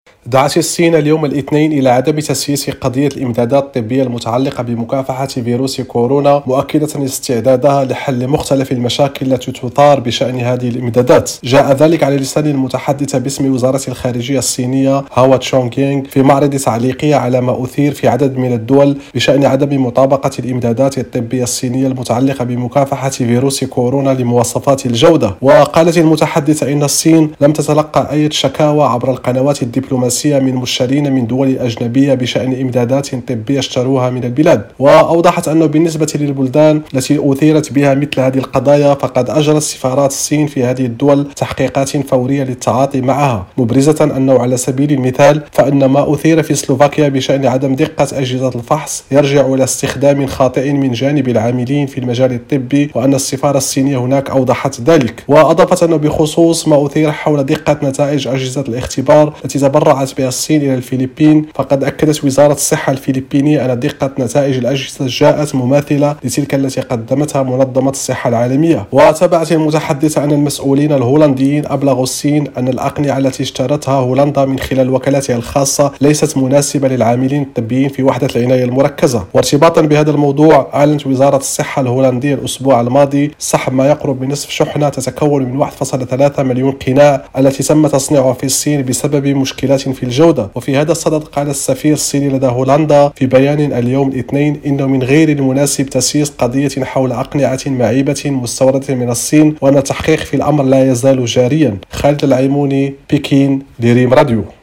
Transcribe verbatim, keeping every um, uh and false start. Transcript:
دعت الصين اليوم الاثنين إلى عدم تسييس قضية الإمدادات الطبية المتعلقة بمكافحة فيروس كورونا، مؤكدة استعدادها لحل مختلف المشاكل التي تثار بشأن هذه الإمدادات. جاء ذلك على لسان المتحدث باسم وزارة الخارجية الصينية هاو تشونغينغ في معرض تعليقي على ما أثير في عدد من الدول بشأن عدم مطابقة الإمدادات الطبية الصينية المتعلقة بمكافحة فيروس كورونا لمواصفات الجودة. وقالت المتحدثة إن الصين لم تتلقى أي شكاوى عبر القنوات الدبلوماسية من مشترين من دول أجنبية بشأن إمدادات طبية اشتروها من البلاد. وأوضحت أنه بالنسبة للبلدان التي أثيرت بها مثل هذه القضايا فقد أجرت سفارات الصين في هذه الدول تحقيقات فورية للتعاطي معها، مبرزة أنه على سبيل المثال فإن ما أثير في سلوفاكيا بشأن عدم دقة أجهزة الفحص يرجع إلى استخدام خاطئ من جانب العاملين في المجال الطبي، وأن السفارة الصينية هناك أوضحت ذلك. وأضافت أنه بخصوص ما أثير حول دقة نتائج أجهزة الاختبار التي تبرعت بها الصين إلى الفلبين، فقد أكدت وزارة الصحة الفلبينية أن دقة نتائج الأجهزة جاءت مماثلة لتلك التي قدمتها منظمة الصحة العالمية. وتابعت المتحدثة أن المسؤولين الهولنديين أبلغوا الصين أن الأقنعة التي اشترتها هولندا من خلال وكالاتها الخاصة ليست مناسبة للعاملين الطبيين في وحدة العناية المركزة. وارتباطا بهذا الموضوع، أعلنت وزارة الصحة الهولندية الأسبوع الماضي سحب ما يقرب من نصف شحنة تتكون من واحد فاصلة ثلاثة مليون قناع التي تم تصنيعها في الصين بسبب مشكلات في الجودة. وفي هذا الصدد قال السفير الصيني لدى هولندا في بيان اليوم الاثنين إنه من غير المناسب تسييس قضية حول أقنعة معيبة مستوردة من الصين، وأن التحقيق في الأمر لا يزال جاريا. خالد العيموني، بكين، لريم راديو.